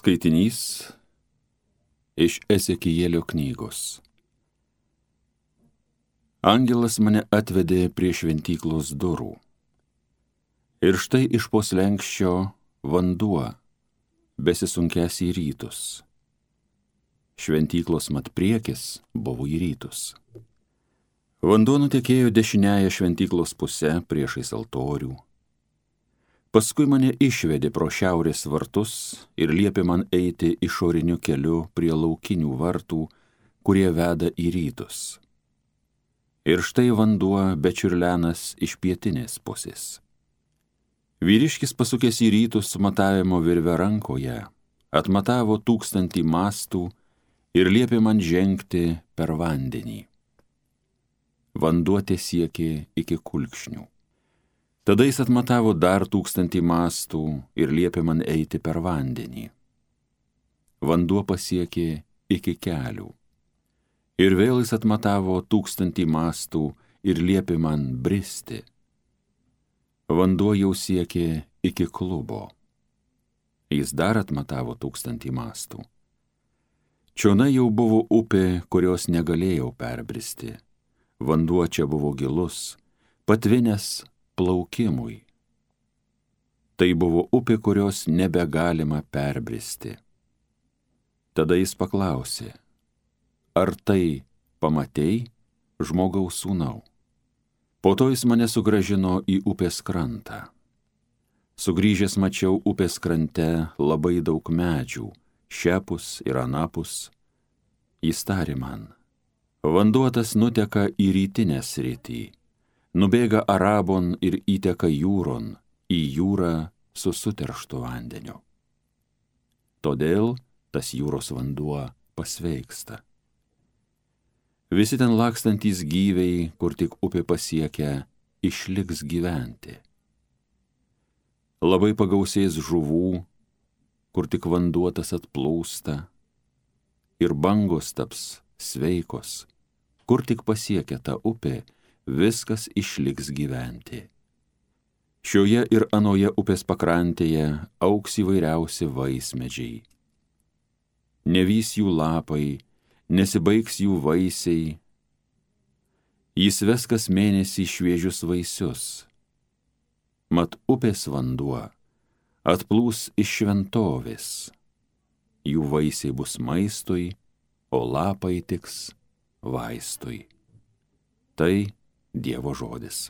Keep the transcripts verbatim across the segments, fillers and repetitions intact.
Skaitinys iš Ezekielio knygos. Angelas mane atvedė prie šventyklos durų. Ir štai iš po slenksčio vanduo, besisunkęs į rytus. Šventyklos mat priekis buvo į rytus. Vanduo nutekėjo dešiniąją šventyklos pusę priešais altorių. Paskui mane išvedė pro šiaurės vartus ir liepė man eiti išoriniu keliu prie laukinių vartų, kurie veda į rytus. Ir štai vanduo bečiurlenas iš pietinės pusės. Vyriškis pasukęs į rytus su matavimo virve rankoje, atmatavo tūkstantį mastų ir liepė man žengti per vandenį. Vanduo tesiekė iki kulkšnių. Tada jis atmatavo dar tūkstantį mastų ir liepė man eiti per vandenį. Vanduo pasiekė iki kelių. Ir vėl jis atmatavo tūkstantį mastų ir liepė man bristi. Vanduo jau siekė iki klubo. Jis dar atmatavo tūkstantį mastų. Čionai jau buvo upė, kurios negalėjau perbristi. Vanduo čia buvo gilus, patvinęs plaukimui. Tai buvo upė, kurios nebegalima perbristi. Tada jis paklausė, ar tai pamatei, žmogaus sūnau? Po to jis mane sugrąžino į upės krantą. Sugrįžęs mačiau upės krante labai daug medžių, šiapus ir anapus. Jis tarė man, vanduo tas nuteka į rytinę sritį, nubėga Arabon ir įteka jūron, į jūrą su suterštu vandeniu. Todėl tas jūros vanduo pasveiksta. Visi ten lakstantys gyviai, kur tik upė pasiekia, išliks gyventi. Labai pagausės žuvų, kur tik vanduo tas atplūsta, ir bangos taps sveikos, kur tik pasiekia ta upė, viskas išliks gyventi. Šioje ir anoje upės pakrantėje augs įvairiausi vaismedžiai. Nevys jų lapai, nesibaigs jų vaisiai. Jis ves kas mėnesį šviežius vaisius. Mat upės vanduo atplūs iš šventovės. Jų vaisiai bus maistui, o lapai tiks vaistui. Tai Dievo žodis.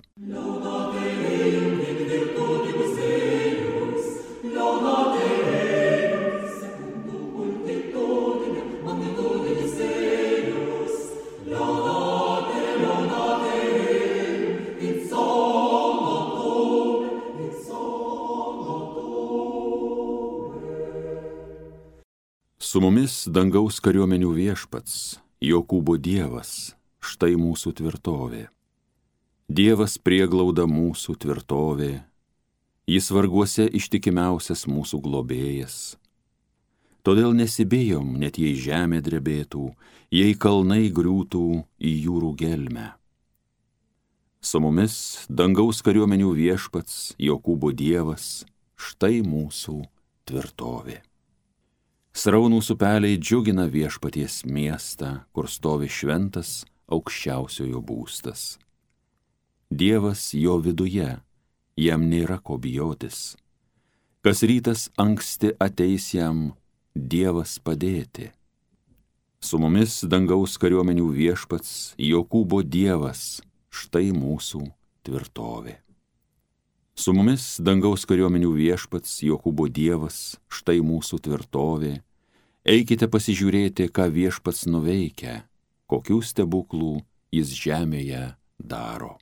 Su mumis dangaus kariuomenių viešpats, Jokūbo Dievas, štai mūsų tvirtovė. Dievas prieglauda mūsų tvirtovė, jis varguose ištikimiausias mūsų globėjas. Todėl nesibėjom, net jei žemė drebėtų, jei kalnai griūtų į jūrų gelmę. Su mumis dangaus kariuomenių viešpats, Jokūbo Dievas, štai mūsų tvirtovė. Sraunūs upeliai džiugina viešpaties miestą, kur stovi šventas aukščiausiojo būstas. Dievas jo viduje, jam nėra ko bijotis. Kas rytas anksti ateis jam, Dievas padėti. Su mumis dangaus kariuomenių viešpats, Jokūbo Dievas, štai mūsų tvirtovė. Su mumis dangaus kariuomenių viešpats, Jokūbo Dievas, štai mūsų tvirtovė. Eikite pasižiūrėti, ką viešpats nuveikia, kokių stebuklų jis žemėje daro.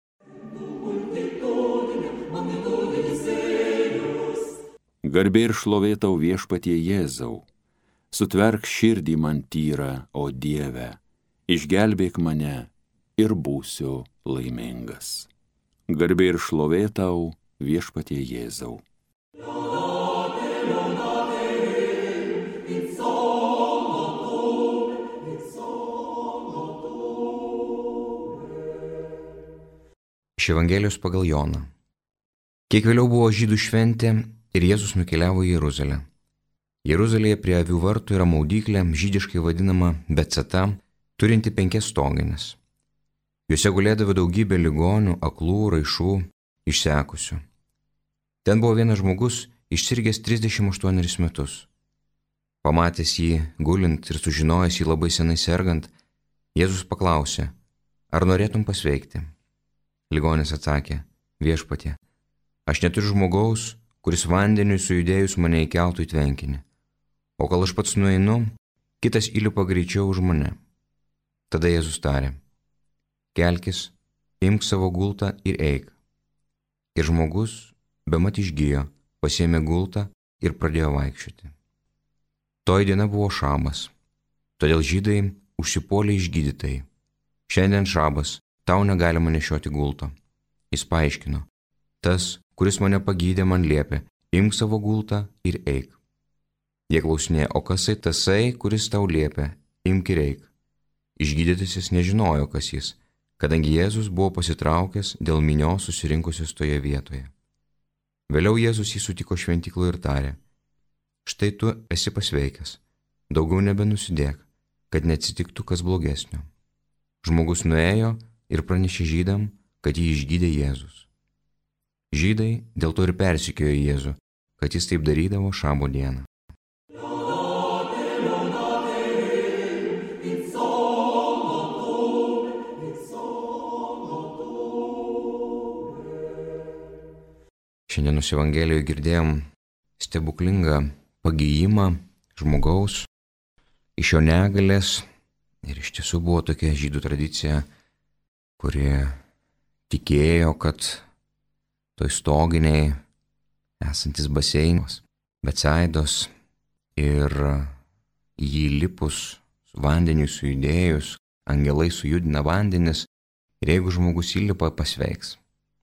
Garbė ir šlovė tau viešpatie Jėzau, sutverk širdį man tyrą, o Dieve, išgelbėk mane ir būsiu laimingas. Garbė ir šlovė tau viešpatie Jėzau. Iš Evangelijos pagal Joną. Kiek vėliau buvo žydų šventė ir Jėzus nukeliavo į Jeruzalę. Jeruzalėje prie avių vartų yra maudyklė, žydiškai vadinama Becata, turinti penkias stogines. Juose gulėdavo daugybė ligonių, aklų, raišų, išsekusių. Ten buvo vienas žmogus, išsirgęs trisdešimt aštuonerius metus. Pamatęs jį gulint ir sužinojęs jį labai senai sergant, Jėzus paklausė, ar norėtum pasveikti? Ligonis atsakė, viešpatie, aš neturiu žmogaus, kuris vandeniui sujudėjus mane įkeltų į tvenkinį, o kol aš pats nueinu, kitas įlipa greičiau už mane. Tada Jėzus tarė, kelkis, imk savo gultą ir eik. Ir žmogus, bemat išgijo, pasiėmė gultą ir pradėjo vaikščioti. Toj diena buvo šabas, todėl žydai užsipuolė išgydytai. Šiandien šabas, tau negalima nešioti gulto. Jis paaiškino, tas, kuris mane pagydė, man liepė, imk savo gultą ir eik. Jie klausinė, o kasai tasai, kuris tau liepė, imk ir eik. Išgydytasis nežinojo, kas jis, kadangi Jėzus buvo pasitraukęs dėl minios susirinkusios toje vietoje. Vėliau Jėzus jį sutiko šventykloje ir tarė, štai tu esi pasveikęs, daugiau nebenusidėk, kad neatsitiktų kas blogesnio. Žmogus nuėjo ir pranešė žydam, kad jį išgydė Jėzus. Žydai dėl to ir persekiojo Jėzų, kad jis taip darydavo šabo dieną. Šiandienos Evangelijoje girdėjom stebuklingą pagijimą žmogaus iš jo negalės. Ir iš tiesų buvo tokia žydų tradicija, kuri tikėjo, kad toj stoginiai esantis baseinas, Becaidos, ir jį lipus, vandeniui sujudėjus, angelai sujudina vandenis ir jeigu žmogus įlipa, pasveiks.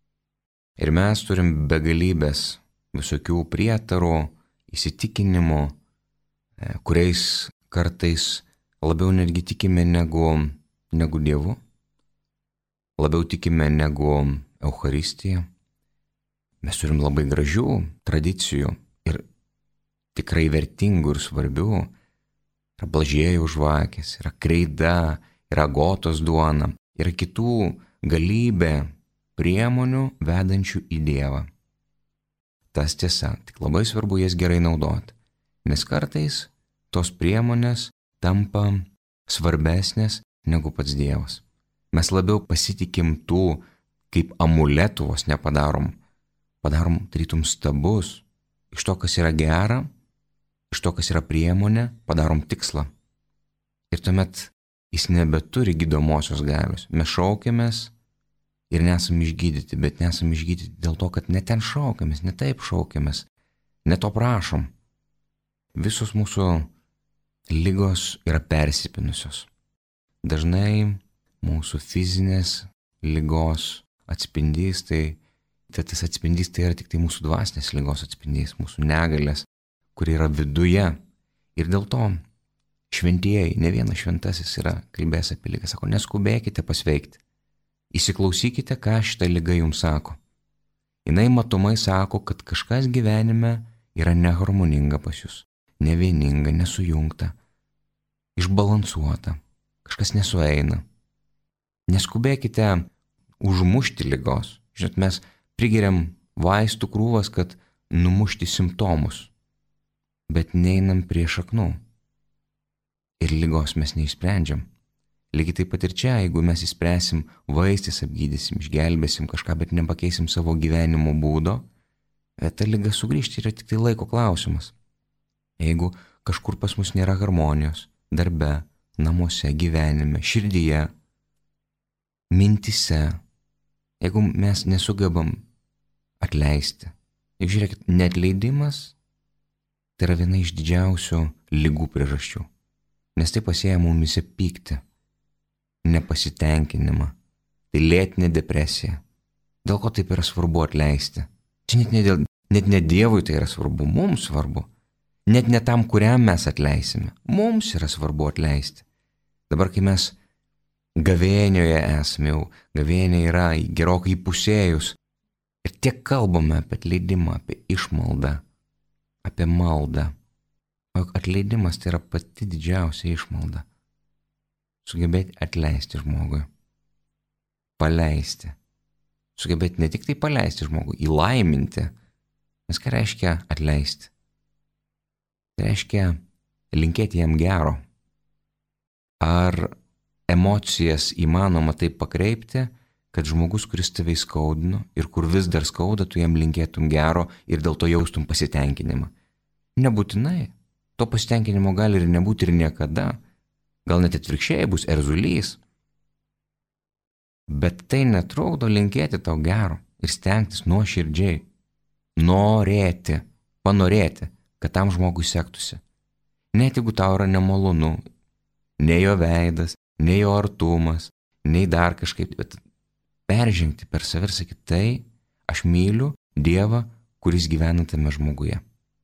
Ir mes turim begalybės visokių prietarų, įsitikinimų, kuriais kartais labiau netgi tikime negu, negu Dievu, labiau tikime negu Eucharistija. Mes turim labai gražių tradicijų ir tikrai vertingų ir svarbių. Yra blažiejų žvakės, yra kreida, yra agotos duona, yra kitų galybė priemonių vedančių į Dievą. Tas tiesa, tik labai svarbu jas gerai naudoti, nes kartais tos priemonės tampa svarbesnės negu pats Dievas. Mes labiau pasitikim tų, kaip amuletų vos nepadarom. Padarom tarytum stabus. Iš to, kas yra gera, iš to, kas yra priemonė, padarom tikslą. Ir tuomet jis nebeturi gydomosios galios. Mes šaukiamės ir nesam išgydyti, bet nesam išgydyti dėl to, kad ne ten šaukiamės, ne taip šaukiamės, ne to prašom. Visos mūsų ligos yra persipinusios. Dažnai mūsų fizinės ligos atspindys, tai, tai tas atspindys tai yra tik tai mūsų dvasinės ligos atspindys, mūsų negalės, kuri yra viduje. Ir dėl to šventieji, ne vienas šventasis yra kalbėjęs apie ligą, sako, neskubėkite pasveikti. Įsiklausykite, ką šita liga jums sako. Jinai matomai sako, kad kažkas gyvenime yra neharmoninga pas jūs, nevieninga, nesujungta, išbalansuota, kažkas nesueina. Neskubėkite užmušti ligos. Žinot, mes prigeriam vaistų krūvas, kad numušti simptomus, bet neinam prie šaknų. Ir ligos mes neišsprendžiam. Lygiai taip pat ir čia, jeigu mes įspręsim vaistis, apgydysim, išgelbėsim kažką, bet nepakeisim savo gyvenimo būdo, ta liga sugrįžti yra tik tai laiko klausimas. Jeigu kažkur pas mus nėra harmonijos, darbe, namuose, gyvenime, širdyje, mintise, jeigu mes nesugebam atleisti. Juk žiūrėkit, neatleidimas tai yra viena iš didžiausių ligų priežasčių, nes tai pasėja mumise pyktį, nepasitenkinimą, tai lėtinė depresija. Dėl ko taip yra svarbu atleisti? Čia net ne, dėl, net ne Dievui tai yra svarbu, mums svarbu. Net ne tam, kuriam mes atleisime. Mums yra svarbu atleisti. Dabar, kai mes gavėnioje esame, jau gavėnė yra gerokai įpusėjus ir tiek kalbame apie atleidimą, apie išmaldą, apie maldą. atleidimas tai yra pati didžiausia išmalda. Sugebėti atleisti žmogui. Paleisti. Sugebėti ne tik tai paleisti žmogui, įlaiminti. Nes ką reiškia atleisti? Tai reiškia linkėti jam gero. Ar emocijas įmanoma taip pakreipti, kad žmogus, kuris tave įskaudino ir kur vis dar skauda, tu jam linkėtum gero ir dėl to jaustum pasitenkinimą? Nebūtinai. To pasitenkinimo gali ir nebūti ir niekada. Gal net atvirkščiai bus erzulys. Bet tai netrukdo linkėti tau gero ir stengtis nuoširdžiai. Norėti, panorėti, kad tam žmogui sektųsi. Net jeigu tau yra nemalonu, nei jo veidas, nei jo artumas, nei dar kažkaip, bet peržengti per save ir sakyti, tai aš myliu Dievą, kuris gyvena tame žmoguje.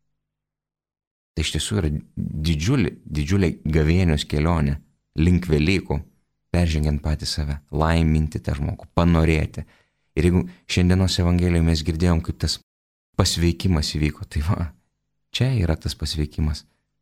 Tai iš tiesų yra didžiulė, didžiulė gavėnios kelionė link Velykų, peržengiant patį save, laiminti tą žmogų, panorėti. Ir jeigu šiandienos Evangelijoje mes girdėjom, kaip tas pasveikimas įvyko, tai va, čia yra tas pasveikimas.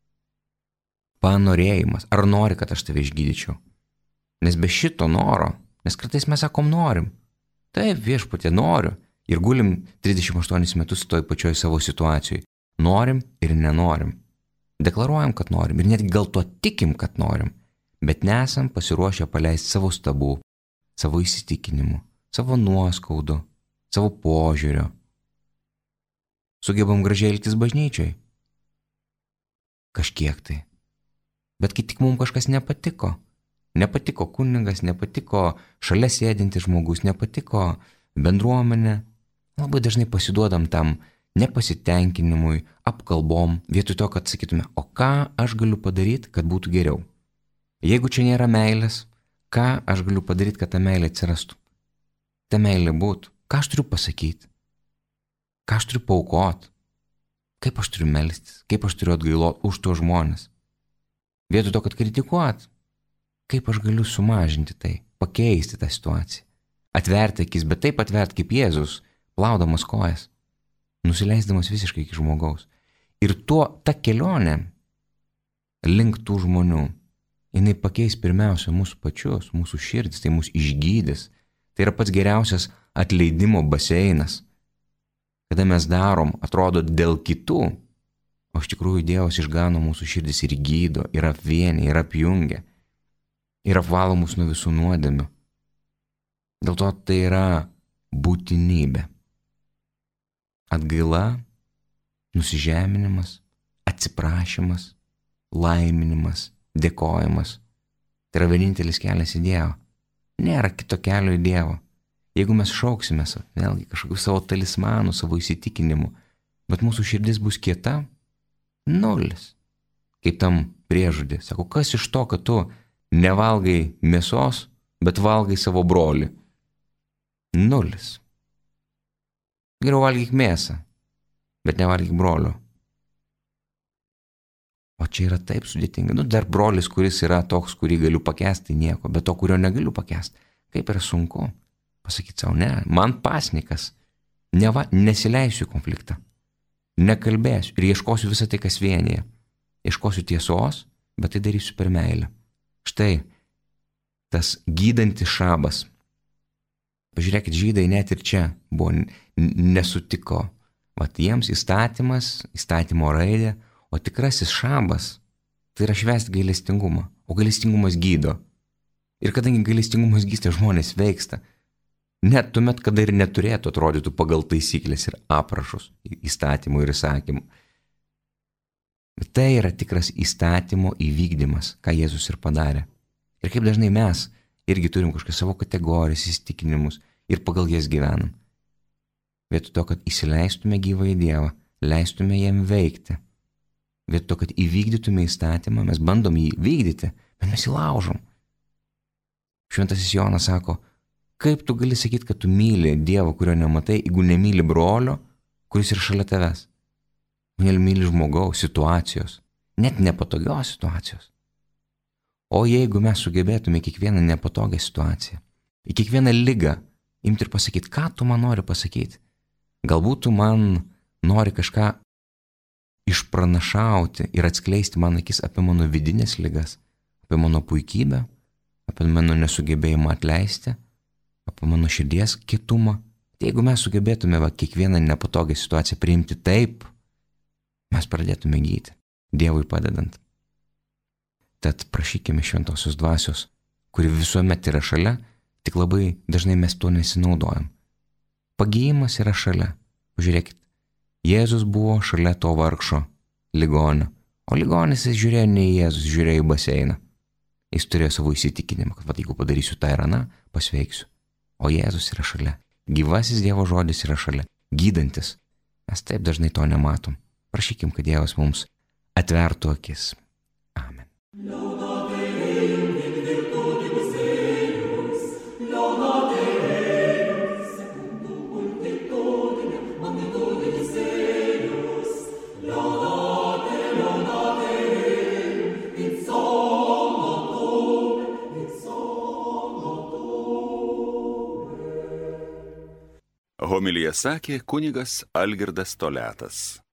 Panorėjimas. Ar nori, kad aš tave išgydyčiau? Nes be šito noro, nes kartais mes sakom norim. Taip, viešpatie, noriu. Ir gulim trisdešimt aštuonis metus toj pačioj savo situacijoj. Norim ir nenorim. Deklaruojam, kad norim ir netgi gal tuo tikim, kad norim, bet nesam pasiruošę paleisti savo stabų, savo įsitikinimų, savo nuoskaudų, savo požiūrio. Sugebam gražiai elgtis bažnyčiai. Kažkiek tai. Bet kai tik mums kažkas nepatiko, nepatiko kunigas, nepatiko šalia sėdintis žmogus, nepatiko bendruomenė, labai dažnai pasiduodam tam nepasitenkinimui, apkalbom, vietoj to, kad sakytume, o ką aš galiu padaryti, kad būtų geriau? Jeigu čia nėra meilės, ką aš galiu padaryti, kad ta meilė atsirastų? Ta meilė būtų. Ką aš turiu pasakyti? Ką aš turiu paaukoti? Kaip aš turiu melstis? Kaip aš turiu atgailoti už tuos žmonės? Vietoj to, kad kritikuot, kaip aš galiu sumažinti tai, pakeisti tą situaciją? Atverti akis, bet taip atverti kaip Jėzus, plaudamas kojas. Nusileisdamas visiškai iki žmogaus. Ir tuo, ta kelionė link tų žmonių, jinai pakeis pirmiausia mūsų pačius, mūsų širdis, tai mūsų išgydys. Tai yra pats geriausias atleidimo baseinas. Kada mes darom, atrodo, dėl kitų, o iš tikrųjų Dievas išgano mūsų širdis ir gydo, ir apvienė, ir apjungia, ir apvalo mus nuo visų nuodėmių. Dėl to tai yra būtinybė. Atgaila, nusižeminimas, atsiprašymas, laiminimas, dėkojimas. Tai yra vienintelis kelias į Dievą. Nėra kito kelio į Dievą. Jeigu mes šauksime, vėlgi, kažkokių savo talismanų, savo įsitikinimų, bet mūsų širdis bus kieta, nulis. Kaip tam priežodį. Sako, kas iš to, kad tu nevalgai mėsos, bet valgai savo brolį? Nulis. Geriau valgyk mėsą, bet nevalgyk brolio. O čia yra taip sudėtinga. Nu, dar brolis, kuris yra toks, kurį galiu pakęsti, nieko, bet to, kurio negaliu pakęsti. Kaip yra sunku pasakyti savo, ne, man pasnikas, neva, nesileisiu konfliktą, nekalbėsiu ir ieškosiu visą tai, kas vienyje. Ieškosiu tiesos, bet tai darysiu per meilę. Štai tas gydantis šabas. Pažiūrėkit, žydai net ir čia buvo, nesutiko. Vat jiems įstatymas, įstatymo raidė, o tikrasis šabas tai yra švęsti gailestingumą, o gailestingumas gydo. Ir kadangi gailestingumas gysta, žmonės veiksta. Net tuomet, kada ir neturėtų atrodytų pagal taisyklės ir aprašus įstatymų ir įsakymų. Tai yra tikras įstatymo įvykdymas, ką Jėzus ir padarė. Ir kaip dažnai mes irgi turim kažkokias savo kategorijas, įsitikinimus ir pagal jas gyvenam. Vietoj to, kad įsileistume gyvą į Dievą, leistume jam veikti. Vietoj to, kad įvykdytume įstatymą, mes bandom jį vykdyti, bet mes jį laužom. Šventasis Jonas sako, kaip tu gali sakyti, kad tu myli Dievą, kurio nematai, jeigu nemyli brolio, kuris yra šalia tavęs. Myli žmogaus, situacijos, net nepatogios situacijos. O jeigu mes sugebėtume kiekvieną nepatogią situaciją, į kiekvieną ligą imti ir pasakyti, ką tu man nori pasakyti. Galbūt tu man nori kažką išpranašauti ir atskleisti man akis apie mano vidinės ligas, apie mano puikybę, apie mano nesugebėjimą atleisti, apie mano širdies kietumą. Jeigu mes sugebėtume va, kiekvieną nepatogią situaciją priimti taip, mes pradėtume gydyti, Dievui padedant. Tad prašykime šventosios dvasios, kuri visuomet yra šalia, tik labai dažnai mes tuo nesinaudojam. Pagyjimas yra šalia. Žiūrėkit, Jėzus buvo šalia to vargšo ligonio, o ligonis jis žiūrėjo ne į Jėzus, žiūrėjo į baseiną. Jis turėjo savo įsitikinimą, kad va, jeigu padarysiu tą ir aną, pasveiksiu. O Jėzus yra šalia. Gyvasis Dievo žodis yra šalia. Gydantis. Mes taip dažnai to nematom. Prašykim, kad Dievas mums atvertų akis. Amen. Homiliją sakė kunigas Algirdas Toliatas.